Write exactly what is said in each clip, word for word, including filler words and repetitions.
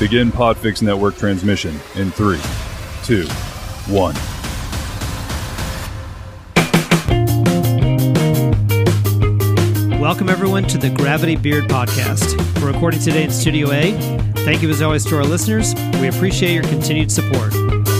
Begin Podfix Network transmission in three, two, one. Welcome, everyone, to the Gravity Beard Podcast. We're recording today in Studio A. Thank you, as always, to our listeners. We appreciate your continued support.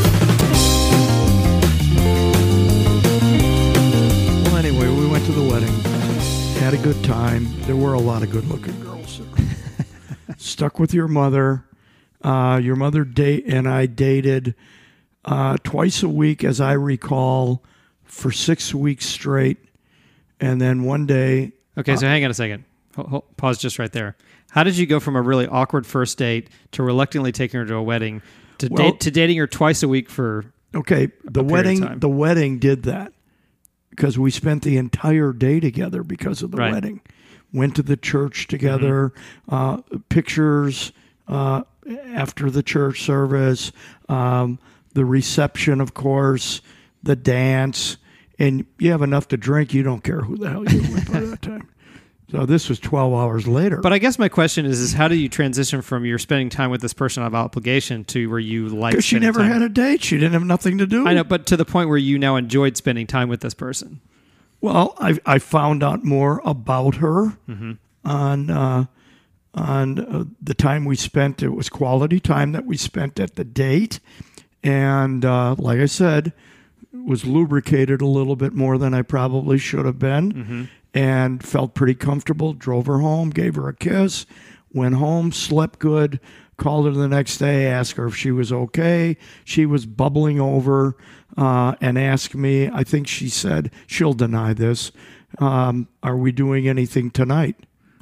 Well, anyway, we went to the wedding, had a good time. There were a lot of good-looking girls there. Stuck with your mother. Uh, your mother date and I dated uh, twice a week, as I recall, for six weeks straight. And then one day... Okay, so uh, hang on a second. Hold, hold, pause just right there. How did you go from a really awkward first date to reluctantly taking her to a wedding to well, date to dating her twice a week for okay? The wedding, the wedding did that because we spent the entire day together because of the right. wedding. Went to the church together. Mm-hmm. Uh, pictures uh, after the church service. Um, the reception, of course. The dance. And you have enough to drink, you don't care who the hell you were with by that time. So this was twelve hours later. But I guess my question is, is how do you transition from you're spending time with this person of obligation to where you like Because she never time? had a date. She didn't have nothing to do. I know, but to the point where you now enjoyed spending time with this person. Well, I I found out more about her mm-hmm. on uh, on uh, the time we spent. It was quality time that we spent at the date. And uh, like I said... was lubricated a little bit more than I probably should have been, mm-hmm. and felt pretty comfortable. Drove her home, gave her a kiss, went home, slept good, called her the next day, asked her if she was okay. She was bubbling over uh, and asked me, I think she said, she'll deny this, um, are we doing anything tonight?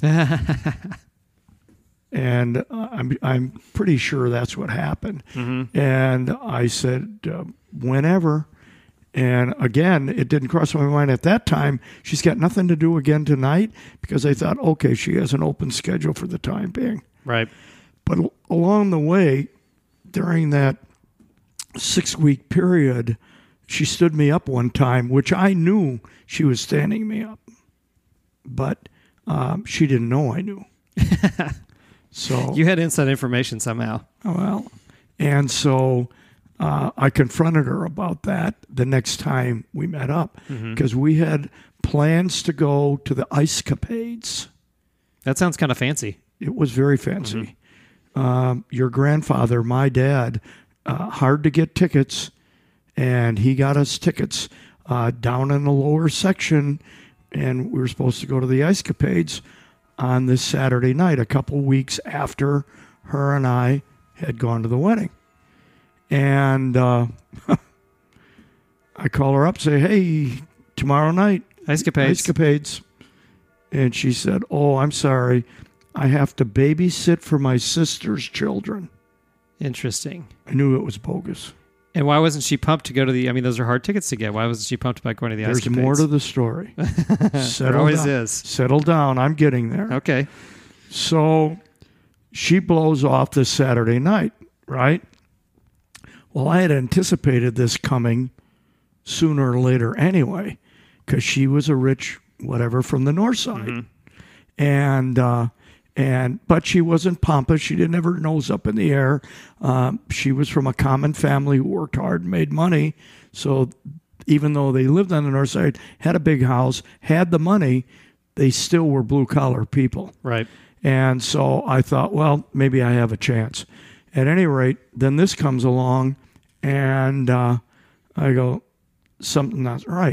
And uh, I'm I'm pretty sure that's what happened. Mm-hmm. And I said, uh, whenever. And again, it didn't cross my mind at that time. She's got nothing to do again tonight because I thought, okay, she has an open schedule for the time being. Right. But al- along the way, during that six-week period, she stood me up one time, which I knew she was standing me up. But um, she didn't know I knew. So you had inside information somehow. Well, and so... Uh, I confronted her about that the next time we met up because mm-hmm. we had plans to go to the Ice Capades. That sounds kind of fancy. It was very fancy. Mm-hmm. Um, your grandfather, my dad, uh, hard to get tickets, and he got us tickets uh, down in the lower section, and we were supposed to go to the Ice Capades on this Saturday night, a couple weeks after her and I had gone to the wedding. And uh, I call her up, say, hey, tomorrow night, Ice Capades. Ice Capades. And she said, oh, I'm sorry. I have to babysit for my sister's children. Interesting. I knew it was bogus. And why wasn't she pumped to go to the, I mean, those are hard tickets to get. Why wasn't she pumped about going to the There's Ice Capades? There's more to the story. There always down. is. Settle down. I'm getting there. Okay. So she blows off this Saturday night, right? Well, I had anticipated this coming sooner or later anyway, because she was a rich whatever from the north side, mm-hmm. and uh, and but she wasn't pompous. She didn't have her nose up in the air. Um, she was from a common family who worked hard and made money. So even though they lived on the north side, had a big house, had the money, they still were blue collar people. Right. And so I thought, well, maybe I have a chance. At any rate, then this comes along, and uh, I go, something not right.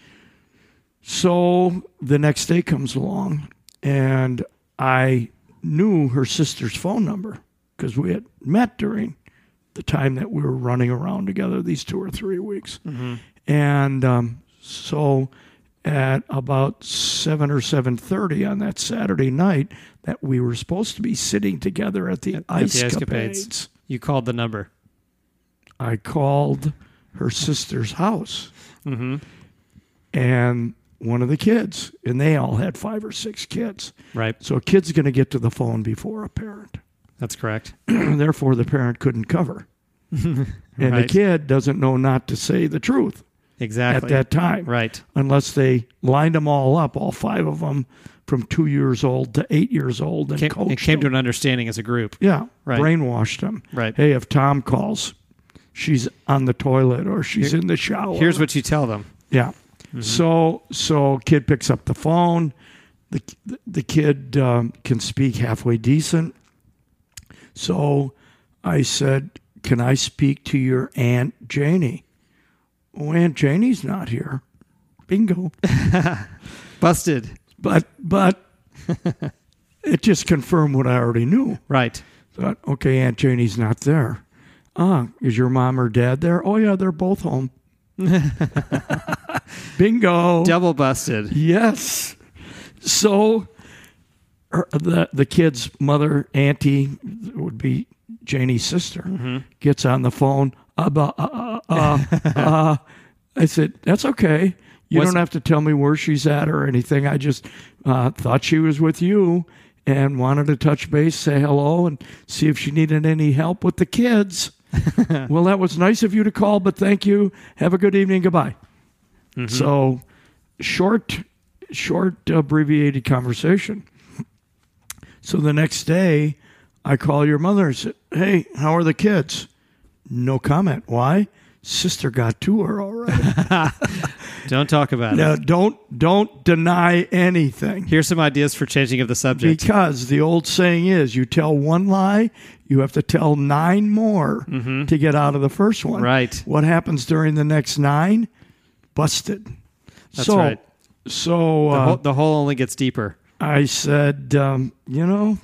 So the next day comes along, and I knew her sister's phone number because we had met during the time that we were running around together these two or three weeks. Mm-hmm. And um, so at about seven or seven thirty on that Saturday night that we were supposed to be sitting together at the at, Ice at the Capades. You called the number. I called her sister's house. Mm-hmm. And one of the kids, and they all had five or six kids. Right. So a kid's going to get to the phone before a parent. That's correct. Therefore, the parent couldn't cover. And right. the kid doesn't know not to say the truth. exactly at that time. Right. Unless they lined them all up, all five of them, from two years old to eight years old, and Came, coached it came them. to an understanding as a group. Yeah, Right. brainwashed them. Right. Hey, if Tom calls, she's on the toilet or she's Here- in the shower. Here's what you tell them. Yeah. So so kid picks up the phone. The the kid um, can speak halfway decent. So I said, "Can I speak to your Aunt Janie?" Oh, Aunt Janie's not here. Bingo. Busted. But but it just confirmed what I already knew. Right. Thought, okay, Aunt Janie's not there. Ah, is your mom or dad there? Oh yeah, they're both home. Bingo. Double busted. Yes. So her, the the kid's mother, auntie, would be Janie's sister, gets on the phone. Uh, uh, uh, uh, uh. I said, that's okay. You Was- don't have to tell me where she's at or anything. I just uh, thought she was with you and wanted to touch base, say hello, and see if she needed any help with the kids. Well, that was nice of you to call, but thank you. Have a good evening. Goodbye. So short, short abbreviated conversation. So the next day, I call your mother and said, hey, how are the kids? No comment. Why? Sister got to her already. Don't talk about Now, it. don't don't deny anything. Here's some ideas for changing of the subject. Because the old saying is, you tell one lie, you have to tell nine more to get out of the first one. Right. What happens during the next nine? Busted. That's so, right. So The, uh, hole, the hole only gets deeper. I said, um, you know,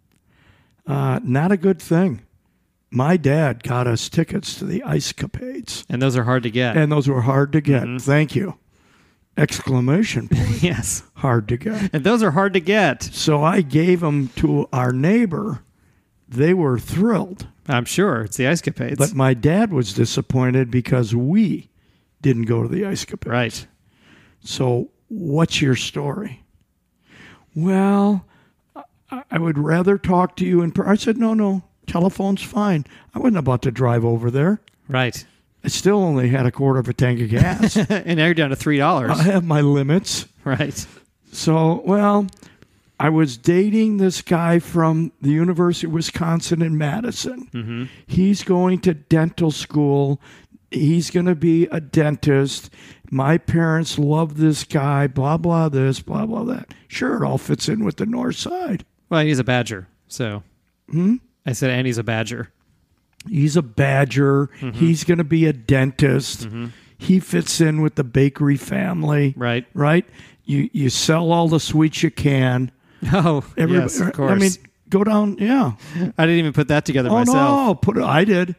uh, not a good thing. My dad got us tickets to the Ice Capades, And those are hard to get. and those were hard to get. Thank you. Exclamation point. yes. Hard to get. And those are hard to get. So I gave them to our neighbor. They were thrilled. I'm sure. It's the Ice Capades. But my dad was disappointed because we didn't go to the Ice Capades. right. So what's your story? Well, I, I would rather talk to you in person. I said, no, no, telephone's fine. I wasn't about to drive over there. Right. I still only had a quarter of a tank of gas. And now you're down to three dollars. I have my limits. right. So, well, I was dating this guy from the University of Wisconsin in Madison. Mm-hmm. He's going to dental school. He's going to be a dentist. My parents love this guy, blah, blah, this, blah, blah, that. Sure, it all fits in with the North Side. Well, he's a badger. So Hmm? I said, and he's a badger. He's a badger. Mm-hmm. He's going to be a dentist. He fits in with the bakery family. Right. Right? You you sell all the sweets you can. Oh, Every- yes, of course. I mean, go down, yeah. I didn't even put that together Oh, myself. no, put it, I did.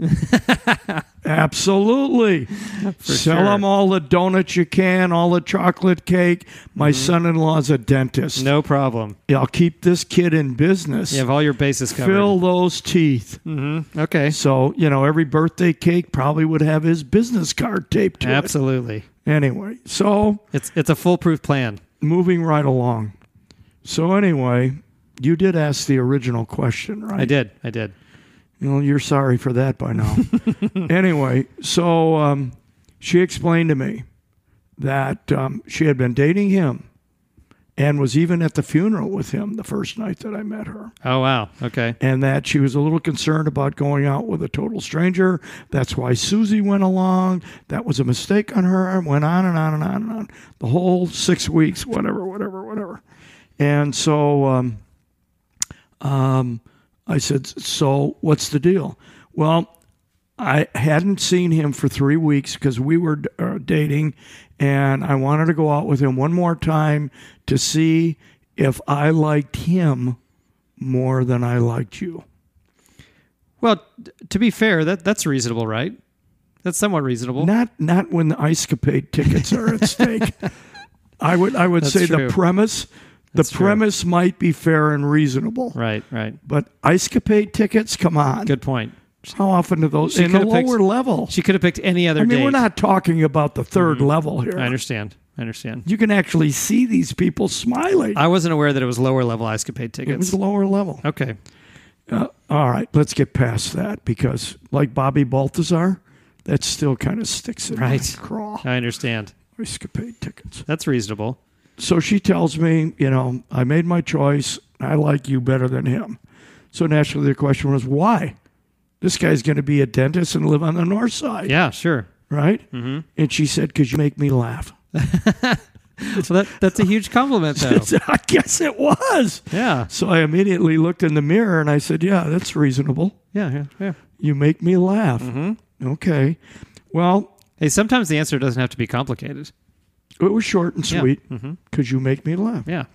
Absolutely. Sell sure. them all the donuts you can, all the chocolate cake. My son-in-law's a dentist. No problem. I'll keep this kid in business. You have all your bases covered. Fill those teeth. Mm-hmm. Okay. So, you know, every birthday cake probably would have his business card taped to Absolutely. it. Anyway, so It's it's a foolproof plan. moving right along. So anyway, you did ask the original question, right? I did. I did. You know, you're sorry for that by now. Anyway, so um, she explained to me that um, she had been dating him and was even at the funeral with him the first night that I met her. Oh, wow. Okay. And that she was a little concerned about going out with a total stranger. That's why Susie went along. That was a mistake on her. And went on and on and on and on. The whole six weeks, whatever, whatever, whatever. And so um, um, I said, so what's the deal? Well, I hadn't seen him for three weeks because we were uh, dating, and I wanted to go out with him one more time to see if I liked him more than I liked you. Well, t- to be fair, that that's reasonable, right? That's somewhat reasonable. Not not when the Ice Capade tickets are at stake. I would I would That's say true. the premise That's the true. premise might be fair and reasonable. Right, right. But Ice Capade tickets, come on. Good point. How often do those She in the could've picked- lower level? She could have picked any other I mean, date. we're not talking about the 3rd level here. I understand. I understand. You can actually see these people smiling. I wasn't aware that it was lower level Ice Capade tickets. It was lower level. Okay. Uh, all right, let's get past that because, like Bobby Balthazar, that still kind of sticks in Right. my craw. I understand. Escapade tickets. That's reasonable. So she tells me, you know, I made my choice. I like you better than him. So naturally the question was, why? This guy's going to be a dentist and live on the north side. Yeah, sure. Right? Mm-hmm. And she said, because you make me laugh. So that that's a huge compliment, though. I guess it was. Yeah. So I immediately looked in the mirror and I said, yeah, that's reasonable. Yeah, yeah, yeah. You make me laugh. Mm-hmm. Okay. Well, Hey, sometimes the answer doesn't have to be complicated. it was short and Yeah. sweet Mm-hmm. because you make me laugh. Yeah.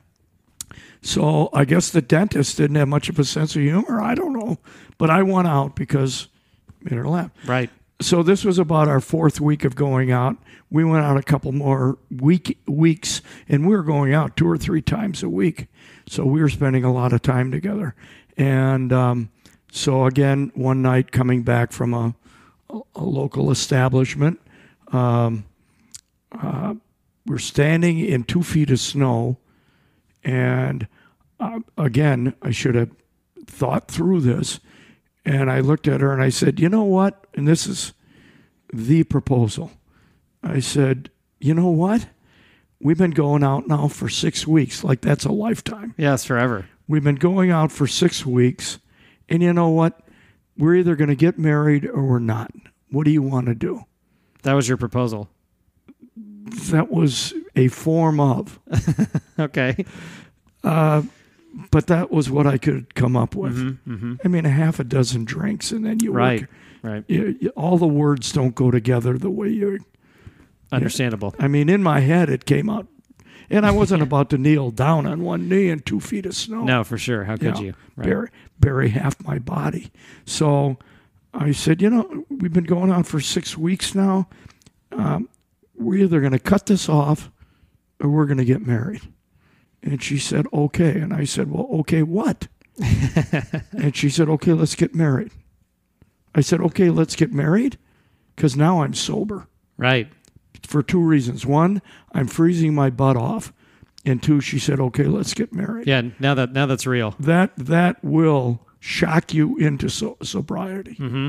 So I guess the dentist didn't have much of a sense of humor. I don't know. But I won out because it made her laugh. Right. So this was about our fourth week of going out. We went out a couple more week weeks, and we were going out two or three times a week. So we were spending a lot of time together. And um, so again, one night coming back from a, a local establishment, um, uh, we're standing in two feet of snow. And uh, again, I should have thought through this. And I looked at her and I said, you know what? And this is the proposal. I said, you know what? We've been going out now for six weeks. Like that's a lifetime. Yeah, it's forever. We've been going out for six weeks. And you know what? We're either going to get married or we're not. What do you want to do? That was your proposal. That was a form of. Okay. Uh, but that was what I could come up with. Mm-hmm, mm-hmm. I mean, a half a dozen drinks, and then you Right. work. Right. You, you, all the words don't go together the way you. Understandable. I mean, in my head, it came out, and I wasn't about to kneel down on one knee in two feet of snow. No, for sure. How could know, you? Right. bury bury half my body? So I said, you know, we've been going on for six weeks now. Um, we're either going to cut this off, or we're going to get married. And she said, okay. And I said, well, okay, what? And she said, okay, let's get married. I said, okay, let's get married because now I'm sober Right. for two reasons. One, I'm freezing my butt off. And two, she said, okay, let's get married. Yeah. Now that now that's real. That that will shock you into so, sobriety. Mm-hmm.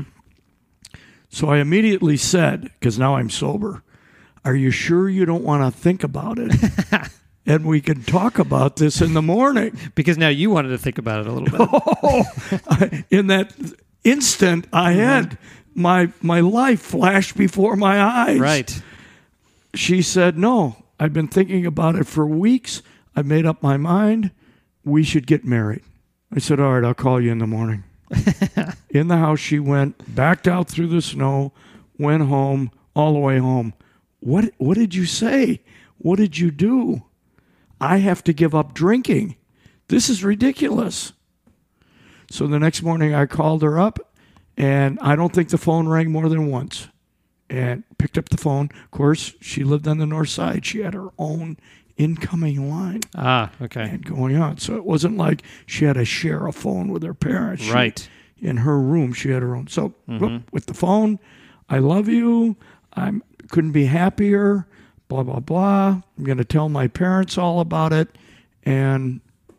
So I immediately said, because now I'm sober, are you sure you don't want to think about it? And we can talk about this in the morning. Because now you wanted to think about it a little bit. Oh, I, in that instant, I had my my life flash before my eyes. Right. She said, no, I've been thinking about it for weeks. I've made up my mind. We should get married. I said, all right, I'll call you in the morning. In the house she went, backed out through the snow, went home, all the way home. What What did you say? What did you do? I have to give up drinking. This is ridiculous. So the next morning I called her up, and I don't think the phone rang more than once. And picked up the phone. Of course, she lived on the north side. She had her own incoming line Ah, okay. and going on. So it wasn't like she had to share a phone with her parents. She- Right. in her room, she had her own. So Mhm. whoop, with the phone, I love you. I couldn't be happier. Blah, blah, blah. I'm going to tell my parents all about it. And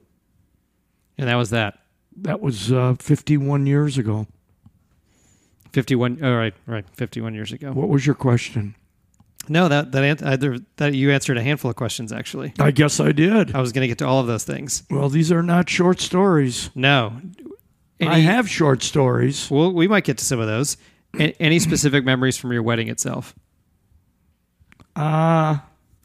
And that was that. that was uh, fifty-one years ago. fifty-one. Oh, right, right. fifty-one years ago. What was your question? No, that that an- either that you answered a handful of questions. Actually, I guess I did. I was going to get to all of those things. Well, these are not short stories. No. I Any- have short stories. Well, we might get to some of those. A- any specific memories from your wedding itself? Uh,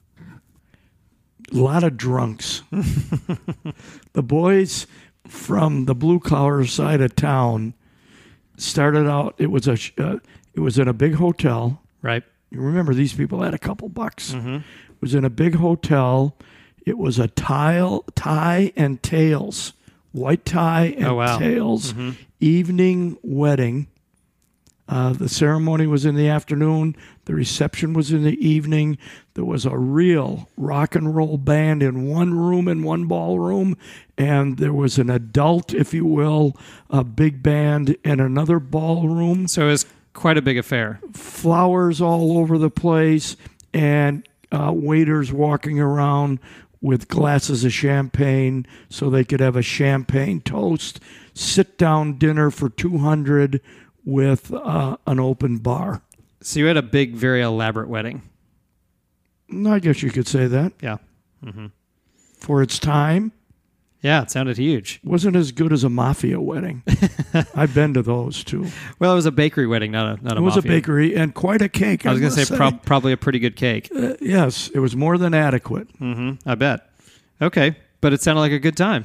a lot of drunks. The boys from the blue collar side of town started out. It was a sh- uh, it was in a big hotel. Right. You remember these people had a couple bucks. Mm-hmm. It was in a big hotel. It was a tile tie and tails, white tie and Oh, wow. tails Mhm. evening wedding. Uh, the ceremony was in the afternoon. The reception was in the evening. There was a real rock and roll band in one room, in one ballroom. And there was an adult, if you will, a big band in another ballroom. So it was quite a big affair. Flowers all over the place, and uh, waiters walking around with glasses of champagne so they could have a champagne toast. Sit-down dinner for two hundred with uh, an open bar. So you had a big, very elaborate wedding. I guess you could say that. Yeah. Mm-hmm. For its time, Yeah, it sounded huge. wasn't as good as a mafia wedding. I've been to those too. Well, it was a bakery wedding, not a not a It was mafia. a bakery and quite a cake. I was going to must say prob- probably a pretty good cake. Uh, yes, it was more than adequate. Mm-hmm. I bet. Okay, but it sounded like a good time.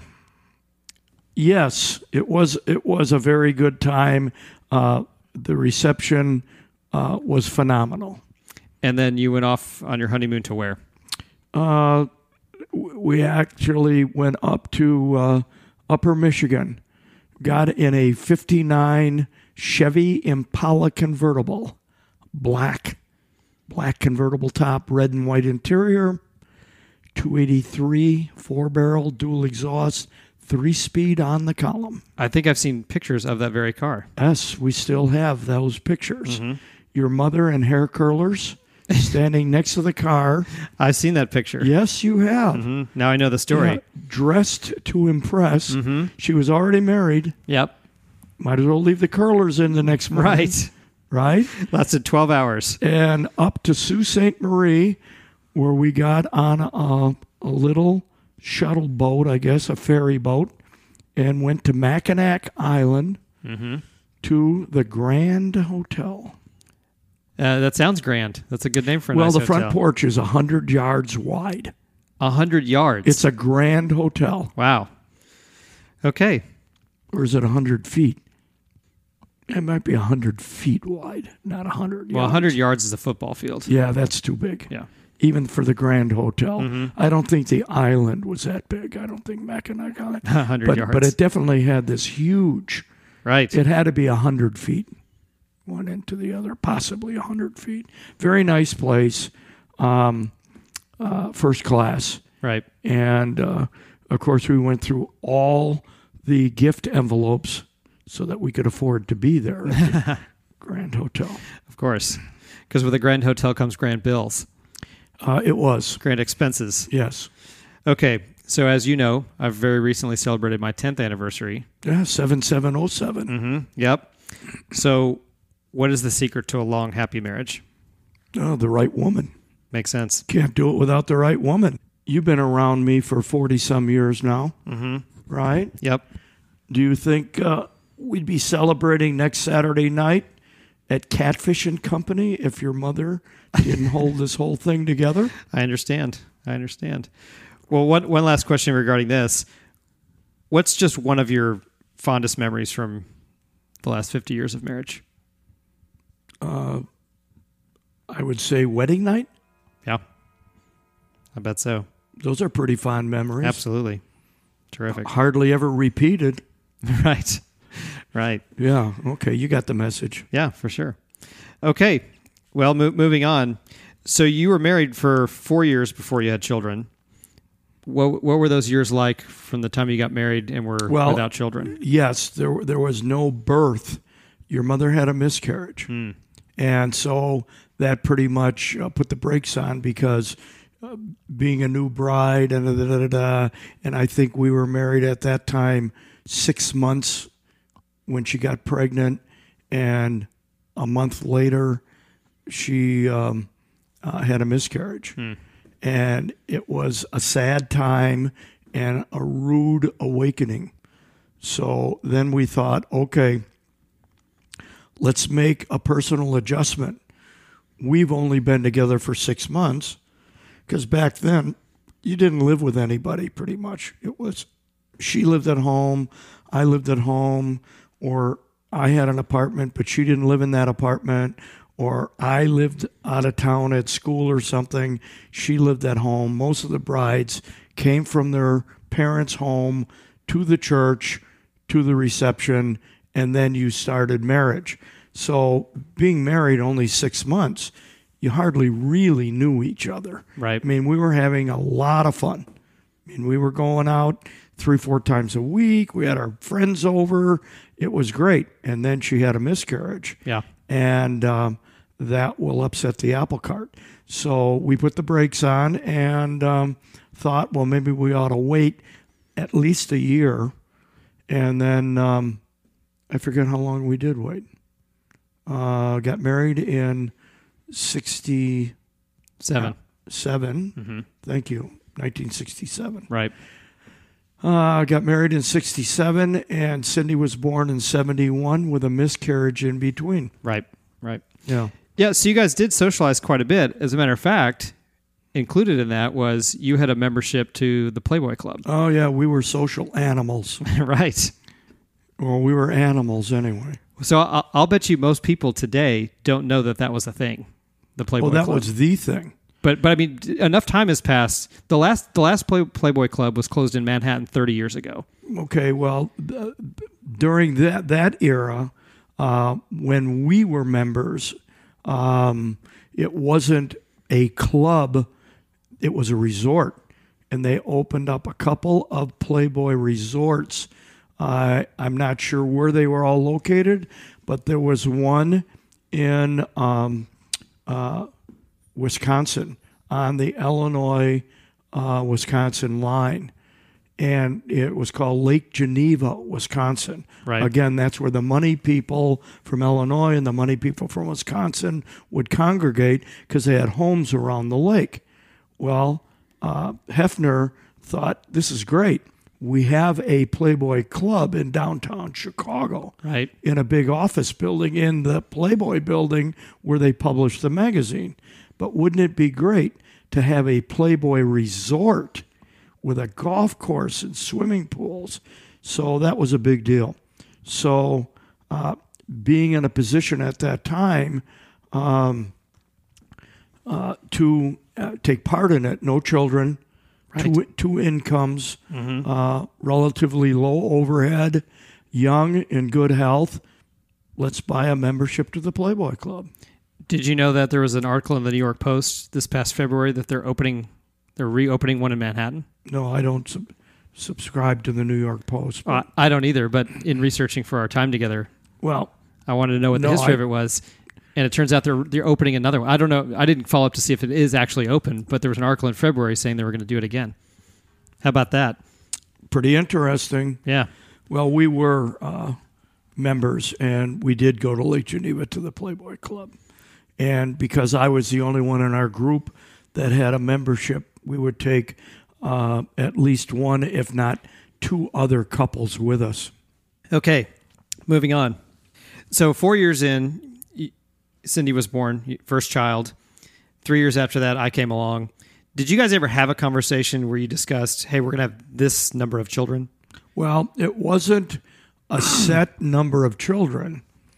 Yes, it was. It was a very good time. Uh, the reception uh, was phenomenal. And then you went off on your honeymoon to where? Uh, w- we actually went up to uh, Upper Michigan. Got in a fifty-nine Chevy Impala convertible, black, black convertible top, red and white interior, two eighty-three four barrel dual exhaust, three speed on the column. I think I've seen pictures of that very car. Yes, we still have those pictures. Mm-hmm. Your mother in hair curlers standing next to the car. I've seen that picture. Yes, you have. Mm-hmm. Now I know the story. Yeah, dressed to impress. Mm-hmm. She was already married. Yep. Might as well leave the curlers in the next morning. Right. Right? Lasted twelve hours. And up to Sault Ste. Marie, where we got on a, a little shuttle boat, I guess, a ferry boat, and went to Mackinac Island Mm-hmm. to the Grand Hotel. Uh, that sounds grand. That's a good name for a Well, nice the hotel. front porch is one hundred yards wide. A hundred yards. It's a grand hotel. Wow. Okay. Or is it one hundred feet? It might be one hundred feet wide, not one hundred Well, yards. a hundred yards is a football field. Yeah, that's too big. Yeah. Even for the Grand Hotel. Mm-hmm. I don't think the island was that big. I don't think Mackinac Island. A hundred But, yards. but it definitely had this huge, right. it had to be one hundred feet, one into the other, possibly one hundred feet. Very nice place, um, uh, first class. right. And, uh, of course, we went through all the gift envelopes so that we could afford to be there at the Grand Hotel. Of course. Because with a grand hotel comes grand bills, Uh, it was, grand expenses. yes. Okay. So as you know, I've very recently celebrated my tenth anniversary. Yeah, seven seven oh seven. Mm-hmm. Yep. So what is the secret to a long, happy marriage? Oh, the right woman. Makes sense. Can't do it without the right woman. You've been around me for forty-some years now, Mm-hmm. right? Yep. Do you think uh, we'd be celebrating next Saturday night at Catfish and Company if your mother didn't hold this whole thing together? I understand. I understand. Well, one one last question regarding this. What's just one of your fondest memories from the last fifty years of marriage? Uh, I would say wedding night. Yeah. I bet so. Those are pretty fond memories. Absolutely. Terrific. Hardly ever repeated. Right. Right. Yeah, okay, you got the message. Yeah, for sure. Okay. Well, mo- moving on. So you were married for four years before you had children. What what were those years like from the time you got married and were Well, without children? Yes, there there was no birth. Your mother had a miscarriage. Hmm. And so that pretty much uh, put the brakes on because uh, being a new bride and da, da, da, da, and I think we were married at that time six months when she got pregnant, and a month later she um, uh, had a miscarriage. Hmm. And it was a sad time and a rude awakening. So then we thought, okay, let's make a personal adjustment. We've only been together for six months because back then you didn't live with anybody pretty much. It was she lived at home, I lived at home, or I had an apartment, but she didn't live in that apartment, or I lived out of town at school or something. She lived at home. Most of the brides came from their parents' home to the church, to the reception, and then you started marriage. So being married only six months, you hardly really knew each other. Right. I mean, we were having a lot of fun. I mean, we were going out three, four times a week. We had our friends over. It was great. And then she had a miscarriage. Yeah. And um, that will upset the apple cart. So we put the brakes on and um, thought, well, maybe we ought to wait at least a year. And then um, I forget how long we did wait. Uh, got married in sixty-seven. Seven. Mm-hmm. Thank you. nineteen sixty-seven. Right. I uh, got married in sixty-seven, and Cindy was born in seventy-one with a miscarriage in between. Right. Right. Yeah. Yeah. So you guys did socialize quite a bit. As a matter of fact, included in that was you had a membership to the Playboy Club. Oh, yeah. We were social animals. Right. Well, we were animals anyway. So I'll, I'll bet you most people today don't know that that was a thing, the Playboy Well, that Club. was the thing. But but I mean, enough time has passed. The last the last Play, Playboy Club was closed in Manhattan thirty years ago. Okay, well, uh, during that that era, uh, when we were members, um, it wasn't a club; it was a resort, and they opened up a couple of Playboy resorts. Uh, I'm not sure where they were all located, but there was one in um, uh, Wisconsin on the Illinois uh, Wisconsin line, and it was called Lake Geneva, Wisconsin. Right. Again, that's where the money people from Illinois and the money people from Wisconsin would congregate because they had homes around the lake. Well, uh, Hefner thought, this is great. We have a Playboy Club in downtown Chicago, Right. in a big office building in the Playboy building where they published the magazine. But wouldn't it be great to have a Playboy resort with a golf course and swimming pools? So that was a big deal. So uh, being in a position at that time um, uh, to uh, take part in it, no children, Right. two, two incomes, mm-hmm. uh, relatively low overhead, young, in good health, let's buy a membership to the Playboy Club. Did you know that there was an article in the New York Post this past February that they're opening, they're reopening one in Manhattan? No, I don't sub- subscribe to the New York Post. Uh, I don't either, but in researching for our time together, well, I wanted to know what the no, history I, of it was. And it turns out they're they're opening another one. I don't know. I didn't follow up to see if it is actually open, but there was an article in February saying they were going to do it again. How about that? Pretty interesting. Yeah. Well, we were uh, members, and we did go to Lake Geneva to the Playboy Club. And because I was the only one in our group that had a membership, we would take uh, at least one, if not two other couples with us. Okay, moving on. So four years in, Cindy was born, first child. Three years after that, I came along. Did you guys ever have a conversation where you discussed, hey, we're going to have this number of children? Well, it wasn't a set number of children.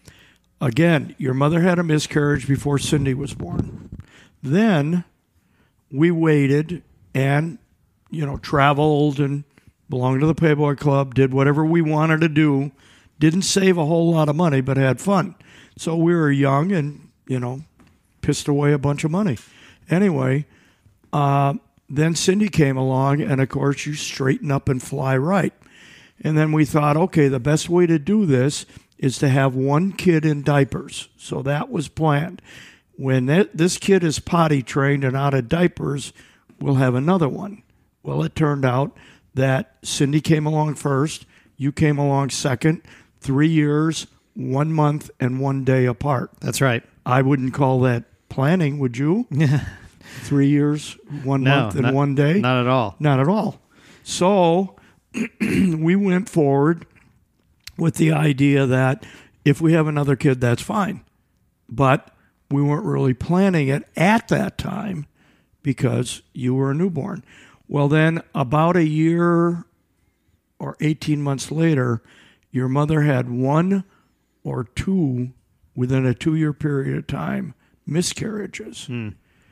Again, your mother had a miscarriage before Cindy was born. Then we waited and, you know, traveled and belonged to the Playboy Club, did whatever we wanted to do, didn't save a whole lot of money, but had fun. So we were young and, you know, pissed away a bunch of money. Anyway, uh, then Cindy came along, and, of course, you straighten up and fly right. And then we thought, okay, the best way to do this is to have one kid in diapers. So that was planned. When that, this kid is potty trained and out of diapers, we'll have another one. Well, it turned out that Cindy came along first, you came along second, three years, one month, and one day apart. That's right. I wouldn't call that planning, would you? Yeah. Three years, one No, month, and not- one day? Not at all. Not at all. So we went forward with the idea that if we have another kid, that's fine. But we weren't really planning it at that time because you were a newborn. Well, then about a year or eighteen months later, your mother had one or two, within a two-year period of time, miscarriages. Hmm.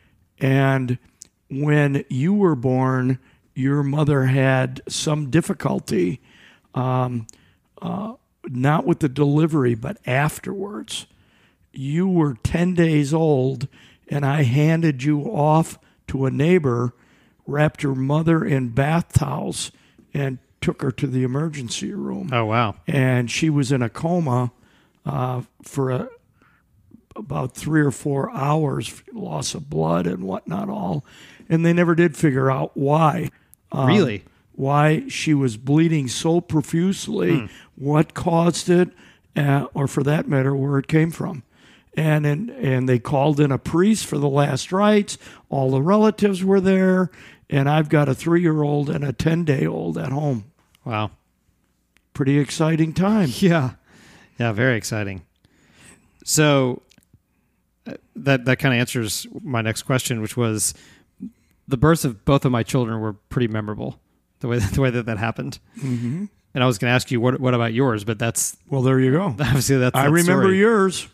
And when you were born, your mother had some difficulty, um, uh, not with the delivery, but afterwards. You were ten days old, and I handed you off to a neighbor, wrapped your mother in bath towels, and took her to the emergency room. Oh, wow. And she was in a coma uh, for a, about three or four hours, loss of blood and whatnot all. And they never did figure out why. Um, Really? Why she was bleeding so profusely, Hmm. what caused it, uh, or for that matter, where it came from. And, and and they called in a priest for the last rites. All the relatives were there, and I've got a three-year-old and a ten-day-old at home. Wow. Pretty exciting time. Yeah. Yeah, very exciting. So uh, that that kind of answers my next question, which was the births of both of my children were pretty memorable, the way that, the way that that happened. Mm-hmm. And I was going to ask you, what what about yours? But that's... Well, there you go. Obviously, that's I that remember story. yours.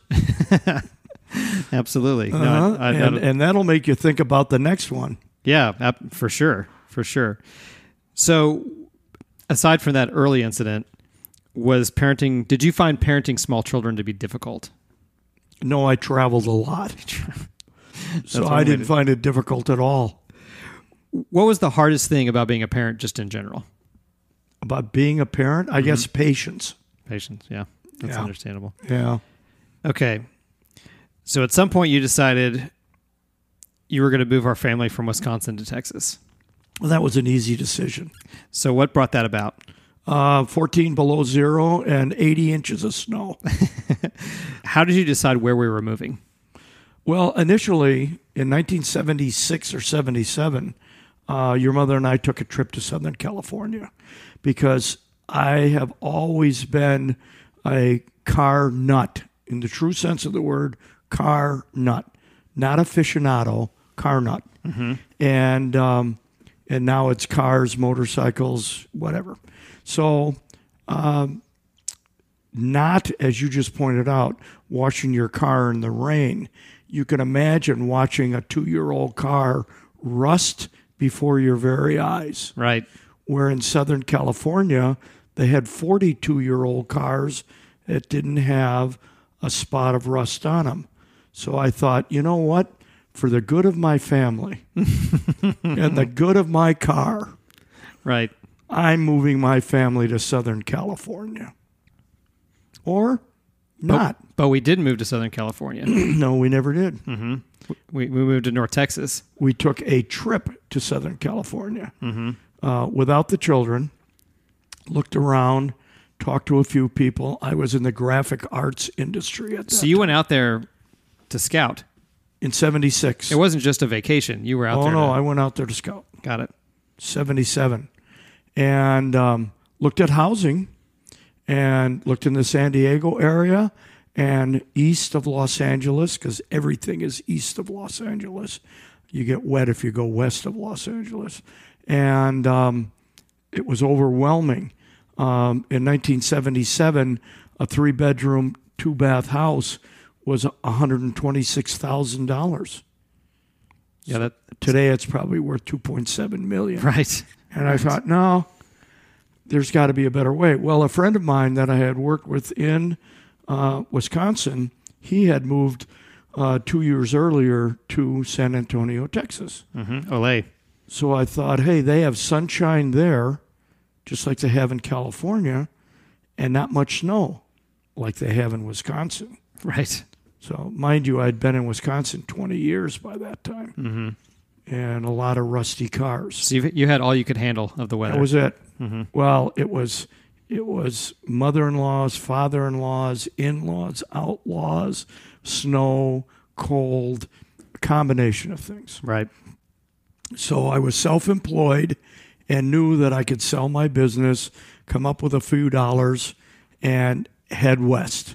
Absolutely. Uh-huh. No, I, I, and, I, and that'll make you think about the next one. yeah, ap- for sure. For sure. So aside from that early incident, was parenting... Did you find parenting small children to be difficult? No, I traveled a lot. So one I way didn't to- find it difficult at all. What was the hardest thing about being a parent just in general? About being a parent, I guess patience. Patience, yeah. That's Yeah. understandable. Yeah. Okay. So at some point you decided you were going to move our family from Wisconsin to Texas. Well, that was an easy decision. So what brought that about? Uh, fourteen below zero and eighty inches of snow. How did you decide where we were moving? Well, initially in nineteen seventy-six or seventy-seven, uh, your mother and I took a trip to Southern California because I have always been a car nut in the true sense of the word, car nut, not aficionado, car nut. Mm-hmm. And um, and now it's cars, motorcycles, whatever. So, um, not, as you just pointed out, washing your car in the rain. You can imagine watching a two-year-old car rust before your very eyes. Right. Where in Southern California, they had forty-two-year-old cars that didn't have a spot of rust on them. So I thought, you know what? For the good of my family and the good of my car, Right. I'm moving my family to Southern California. Or not. But, but we did move to Southern California. No, we never did. mm-hmm. we, we moved to North Texas. We took a trip to Southern California mm-hmm. uh, without the children, looked around, talked to a few people. I was in the graphic arts industry at that So you time. went out there to scout. In seventy-six. It wasn't just a vacation. You were out oh, there. no, to, I went out there to scout. Got it. seventy-seven. And um, looked at housing and looked in the San Diego area and east of Los Angeles, because everything is east of Los Angeles. You get wet if you go west of Los Angeles. And um, it was overwhelming. Um, in nineteen seventy-seven, a three-bedroom, two-bath house was one hundred twenty-six thousand dollars. Yeah, that Today, it's probably worth two point seven million dollars. right. And I thought, no, there's got to be a better way. Well, a friend of mine that I had worked with in uh, Wisconsin, he had moved uh, two years earlier to San Antonio, Texas. Mm-hmm. Olay. So I thought, hey, they have sunshine there, just like they have in California, and not much snow like they have in Wisconsin. Right. So, mind you, I'd been in Wisconsin twenty years by that time, Mm-hmm. and a lot of rusty cars. So you you had all you could handle of the weather. That was it. Mm-hmm. Well, it was it was mother-in-laws, father-in-laws, in-laws, outlaws, snow, cold, a combination of things. Right. So I was self-employed and knew that I could sell my business, come up with a few dollars, and head west.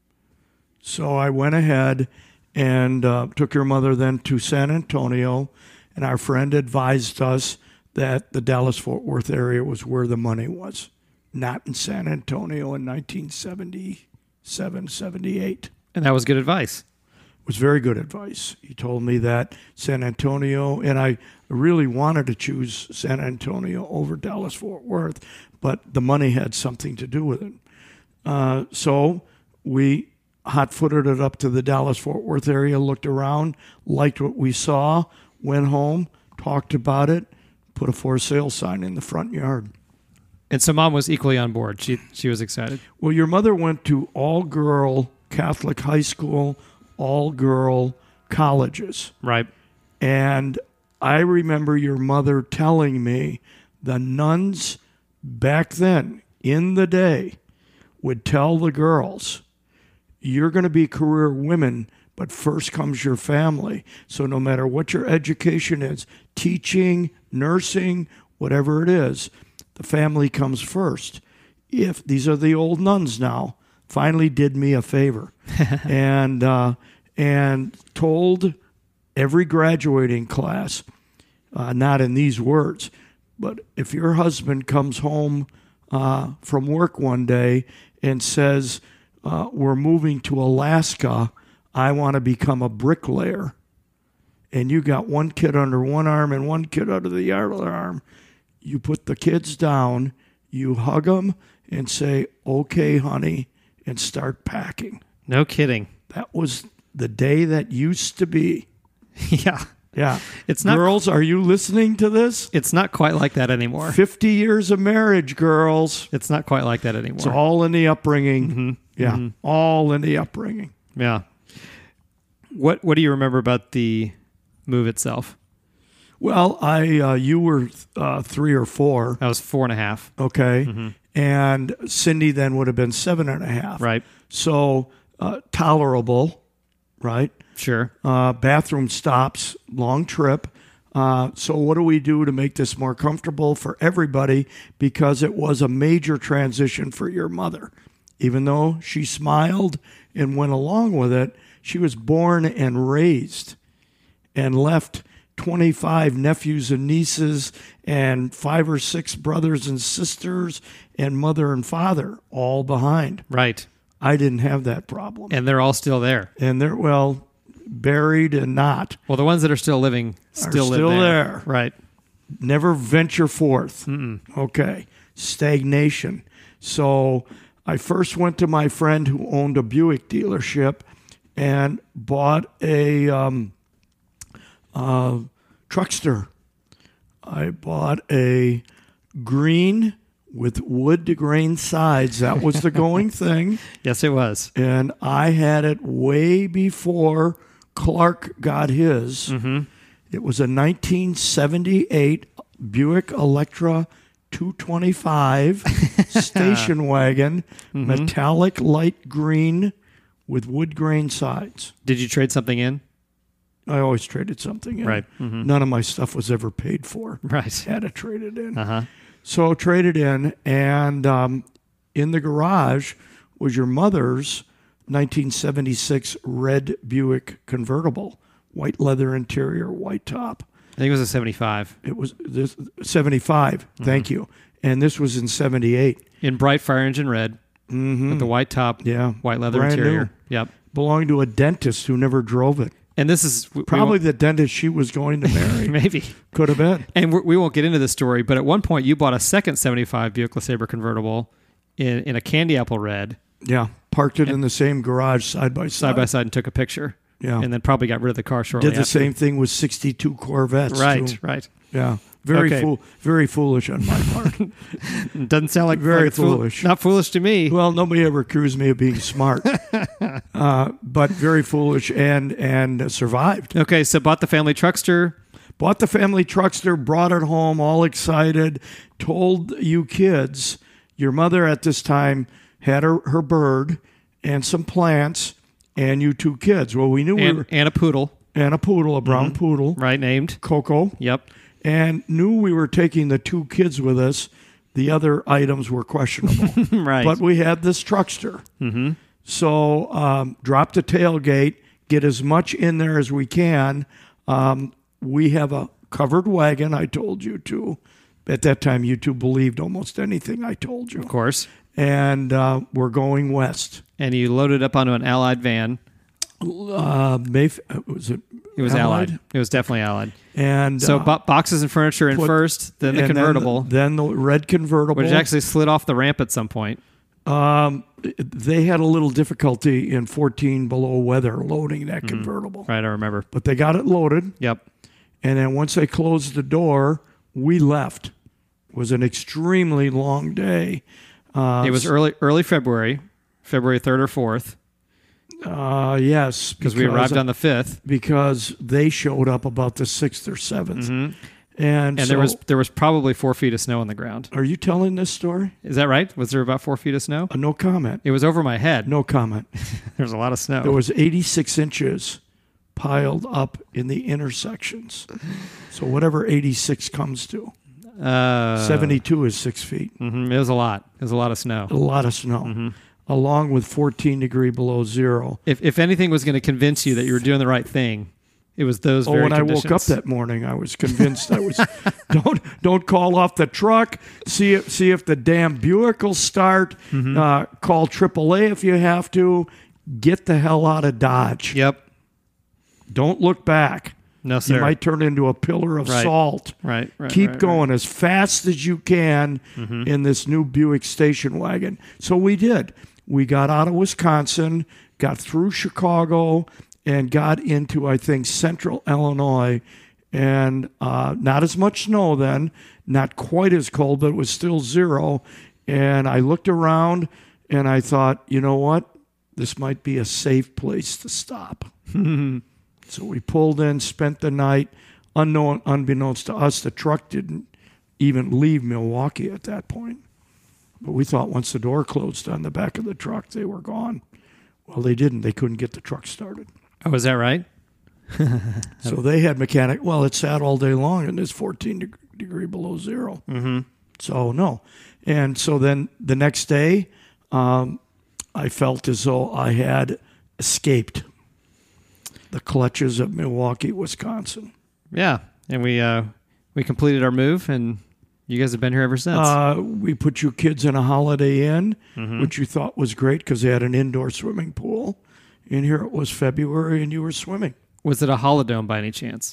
So I went ahead and uh, took your mother then to San Antonio, and our friend advised us that the Dallas-Fort Worth area was where the money was, not in San Antonio in nineteen seventy-seven, seventy-eight. And that was good advice. It was very good advice. He told me that San Antonio, and I really wanted to choose San Antonio over Dallas-Fort Worth, but the money had something to do with it. Uh, so we hot-footed it up to the Dallas-Fort Worth area, looked around, liked what we saw, went home, talked about it, put a for sale sign in the front yard. And so mom was equally on board. She she was excited. Well, your mother went to all-girl Catholic high school, all-girl colleges. Right. And I remember your mother telling me the nuns back then, in the day, would tell the girls, you're going to be career women, but first comes your family. So no matter what your education is, teaching, nursing, whatever it is, the family comes first. If these are the old nuns now, finally did me a favor and uh, and told every graduating class, uh, not in these words, but if your husband comes home uh, from work one day and says, uh, we're moving to Alaska, I want to become a bricklayer, and you got one kid under one arm and one kid under the other arm, you put the kids down, you hug them, and say, okay, honey, and start packing. No kidding. That was the day that used to be. Yeah. Yeah. It's not, girls, are you listening to this? It's not quite like that anymore. fifty years of marriage, girls. It's not quite like that anymore. It's all in the upbringing. Mm-hmm. Yeah. Mm-hmm. All in the upbringing. Yeah. What What do you remember about the move itself? Well, I uh, you were uh, three or four. I was four and a half. Okay. Mm-hmm. And Cindy then would have been seven and a half. Right. So uh, tolerable, right? Sure. Uh, bathroom stops, long trip. Uh, so what do we do to make this more comfortable for everybody? Because it was a major transition for your mother. Even though she smiled and went along with it, she was born and raised and left twenty-five nephews and nieces and five or six brothers and sisters and mother and father all behind. Right. I didn't have that problem. And they're all still there. And they're, well, buried and not. Well, the ones that are still living still are live still there. there. Right. Never venture forth. Mm-mm. Okay. Stagnation. So I first went to my friend who owned a Buick dealership and bought a um, uh, truckster. I bought a green with wood grain sides. That was the going thing. Yes, it was. And I had it way before Clark got his. Mm-hmm. It was a nineteen seventy-eight Buick Electra two twenty-five station wagon, Mm-hmm. metallic light green with wood grain sides. Did you trade something in? I always traded something in. Right. Mm-hmm. None of my stuff was ever paid for. Right. Had to trade it in. Uh-huh. So traded in, and um, in the garage was your mother's nineteen seventy-six red Buick convertible, white leather interior, white top. I think it was a seventy-five. It was this seventy-five. Mm-hmm. Thank you. And this was in seventy-eight. In bright fire engine red Mm-hmm. with the white top, Yeah. white leather Brand interior. new. Yep. Belonged to a dentist who never drove it. And this is we- we Probably won't- the dentist she was going to marry. maybe. Could have been. And we're, we won't get into this story, but at one point you bought a second seventy-five Buick LeSabre convertible in, in a candy apple red, Yeah. Parked it in the same garage side by side. side by side, and took a picture. Yeah. And then probably got rid of the car shortly Did the after. same thing with sixty-two Corvettes. Right, too. right. Yeah. Very Okay. fool, very foolish on my part. Doesn't sound like Very like it's fool- foolish. not foolish to me. Well, nobody ever accused me of being smart, uh, but very foolish and and survived. Okay, so bought the family truckster. Bought the family truckster, brought it home, all excited. Told you kids, your mother at this time had her, her bird and some plants, and you two kids. Well, we knew we And, were and a poodle, and a poodle, a brown poodle, right, named. Coco. Yep. And knew we were taking the two kids with us. The other items were questionable. Right. But we had this truckster. Mm-hmm. So um, drop the tailgate, get as much in there as we can. Um, we have a covered wagon, I told you to. At that time, you two believed almost anything I told you. Of course. And uh, we're going west. And you loaded up onto an Allied van. Uh, Mayf- was it? It was Allied. It was definitely Allied. And So uh, bo- boxes and furniture in put- first, then the and convertible, Then the, then the red convertible. which actually slid off the ramp at some point. Um, they had a little difficulty in fourteen below weather loading that convertible, Right, I remember. but they got it loaded. Yep. And then once they closed the door, we left. It was an extremely long day. Uh, It was early early February, February third or fourth, uh, yes, because we arrived on the fifth. because they showed up about the sixth or seventh, Mm-hmm. And, And so, there was there was probably four feet of snow on the ground. are you telling this story? Is that right? Was there about four feet of snow? Uh, no comment. It was over my head. No comment. There's a lot of snow. There was eighty-six inches piled up in the intersections. So whatever eighty-six comes to. uh, seventy-two is six feet. mhm, it was a lot. It was a lot of snow. A lot of snow. Mm-hmm. Along with fourteen degree below zero. If if anything was going to convince you that you were doing the right thing, it was those Oh, very when conditions. I woke up that morning, I was convinced I was don't don't call off the truck. See if see if the damn Buick will start. Mm-hmm. Uh, call triple A if you have to. Get the hell out of Dodge. Yep. Don't look back. No, sir. You might turn into a pillar of Right. salt. Right. right Keep right, right. going as fast as you can Mm-hmm. in this new Buick station wagon. So we did. We got out of Wisconsin, got through Chicago, and got into, I think, central Illinois. And uh, not as much snow then, not quite as cold, but it was still zero. And I looked around and I thought, you know what? This might be a safe place to stop. So we pulled in, spent the night. Unknown, unbeknownst to us, the truck didn't even leave Milwaukee at that point. But we thought once the door closed on the back of the truck, they were gone. Well, they didn't. They couldn't get the truck started. Oh, is that right? So they had mechanic. Well, it sat all day long and it's fourteen deg- degree below zero. Mm-hmm. So no. And so then the next day, um, I felt as though I had escaped the clutches of Milwaukee, Wisconsin. Yeah, and we uh, we completed our move, and you guys have been here ever since. Uh, we put you kids in a Holiday Inn, Mm-hmm. which you thought was great because they had an indoor swimming pool. And here it was February, and you were swimming. Was it a holodome by any chance?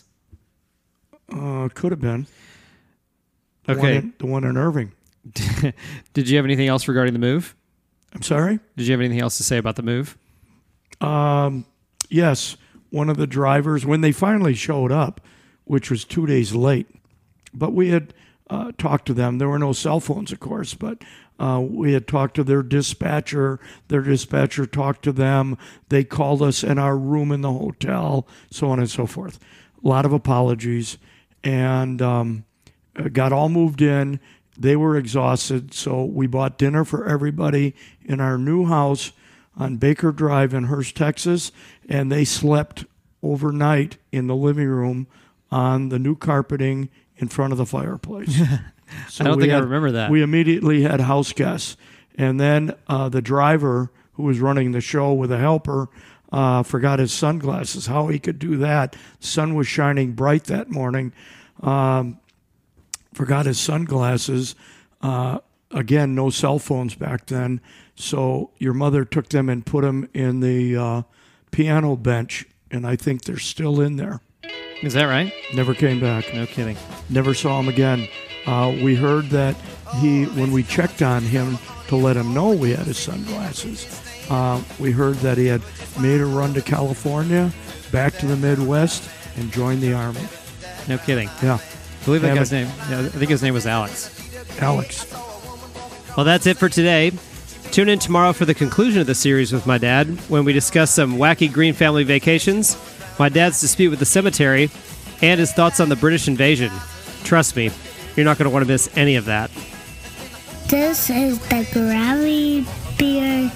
Uh, could have been. The one Okay. in- the one in Irving. Did you have anything else regarding the move? I'm sorry? Did you have anything else to say about the move? Um, yes, one of the drivers, when they finally showed up, which was two days late, but we had uh, talked to them. There were no cell phones, of course, but uh, we had talked to their dispatcher. Their dispatcher talked to them. They called us in our room in the hotel, so on and so forth. A lot of apologies, and um, got all moved in. They were exhausted, so we bought dinner for everybody in our new house on Baker Drive in Hearst, Texas, and they slept overnight in the living room on the new carpeting in front of the fireplace. So I don't we think I had- remember that. We immediately had house guests, and then uh, the driver who was running the show with a helper uh, forgot his sunglasses. How he could do that? The sun was shining bright that morning. Um, forgot his sunglasses. Uh, again, no cell phones back then. So your mother took them and put them in the uh, piano bench, and I think they're still in there. Is that right? Never came back. No kidding. Never saw him again. Uh, we heard that he, when we checked on him to let him know we had his sunglasses, uh, we heard that he had made a run to California, back to the Midwest, and joined the Army. No kidding. Yeah, I believe that Damn guy's it. name. Yeah, I think his name was Alex. Alex. Well, that's it for today. Tune in tomorrow for the conclusion of the series with my dad when we discuss some wacky Green family vacations, my dad's dispute with the cemetery, and his thoughts on the British invasion. Trust me, you're not going to want to miss any of that. This is the Gravity Beer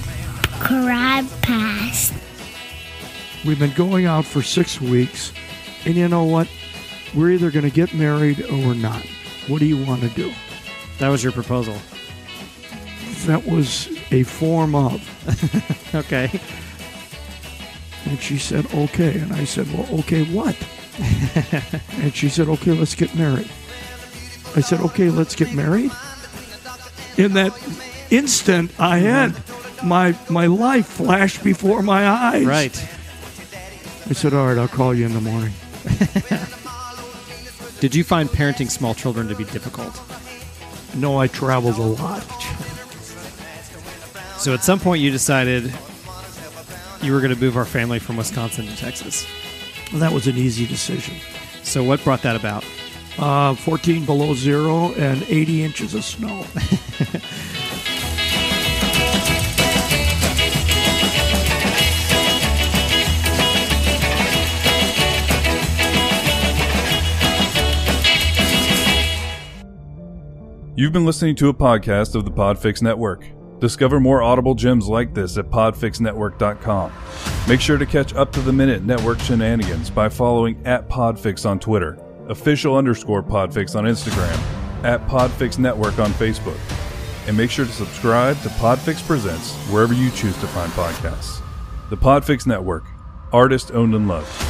Crab Pass. We've been going out for six weeks, and you know what? We're either going to get married or we're not. What do you want to do? That was your proposal. That was a form of. Okay. And she said, okay. And I said, well, okay, what? And she said, okay, let's get married. I said, okay, let's get married. In that instant, I had my my life flash before my eyes. Right. I said, all right, I'll call you in the morning. Did you find parenting small children to be difficult? No, I traveled a lot. So at some point you decided you were going to move our family from Wisconsin to Texas. That was an easy decision. So what brought that about? Uh, fourteen below zero and eighty inches of snow. You've been listening to a podcast of the Podfix Network. Discover more audible gems like this at podfix network dot com. Make sure to catch up-to-the-minute network shenanigans by following at Podfix on Twitter, official underscore Podfix on Instagram, at Podfix Network on Facebook. And make sure to subscribe to Podfix Presents wherever you choose to find podcasts. The Podfix Network, artist owned and loved.